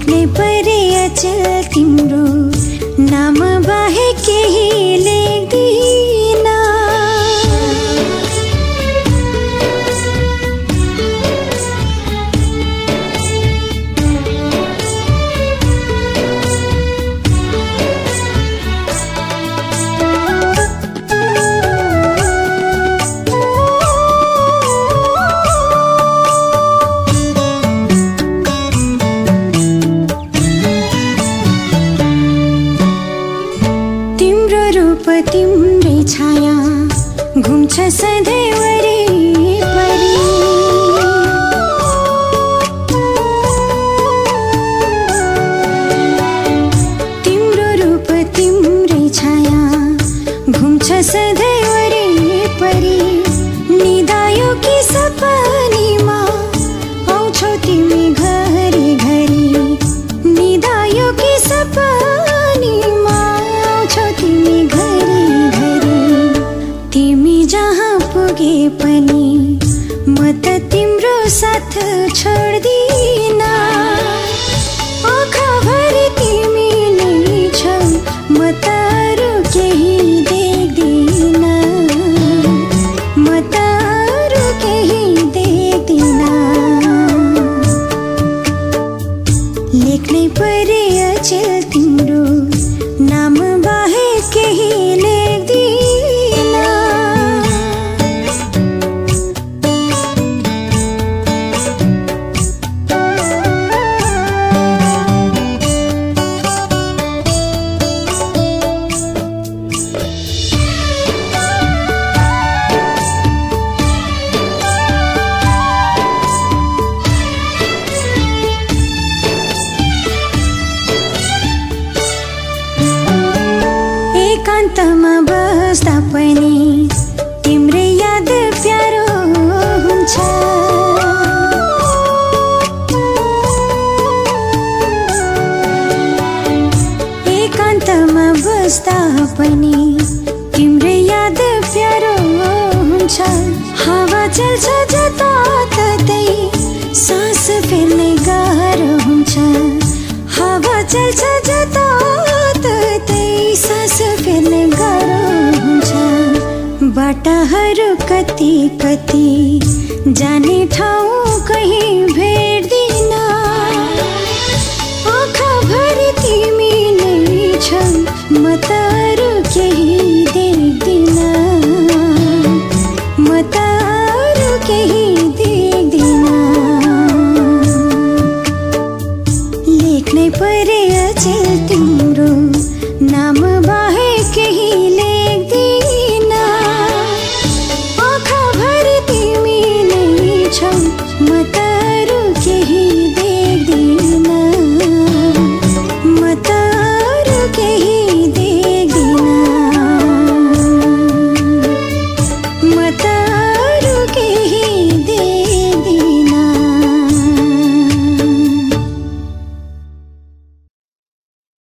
लेख्नै परे अचल तिम्रो नाम बाहेक केही लेख्दिन। तिम्रै छाया घुम्छ सधैँ वरिपरि। तिम्रो रूप तिम्रै छाया घुम्छ सधैँ वरिपरि। निदायो कि सपनीमा आउँछौ तिमी घरी घरी। निदायो कि सपनीमा आउँछौ तिमी घरी घरी। तिमी जहाँ पुगे पनि म त तिम्रो साथ छोड्दिन। आँखाभरि तिमी नै छौ म त अरू केही देख्दिन। म त अरू केही देख्दिन। लेख्नै परे अचेल तिम्रो नाम बाहेक केही लेख्दिन। एकान्तमा बस्दा पनि तिम्रै याद प्यारो हुन्छ। एकान्तमा बस्दा पनि तिम्रै याद प्यारो हुन्छ। हावा चल्छ जताततै सास फेर्नै गाह्रो हुन्छ। हावा चल्छ जताततै सास फेर्नै गाह्रो हुन्छ। बाटाहरू कति कति जाने ठाउँ कहीँ भेट्दिन। आँखाभरि तिमी नै छौ म त अरू केही देख्दिन। म त अरू केही देख्दिन। लेख्नै परे अचेल तिम्रो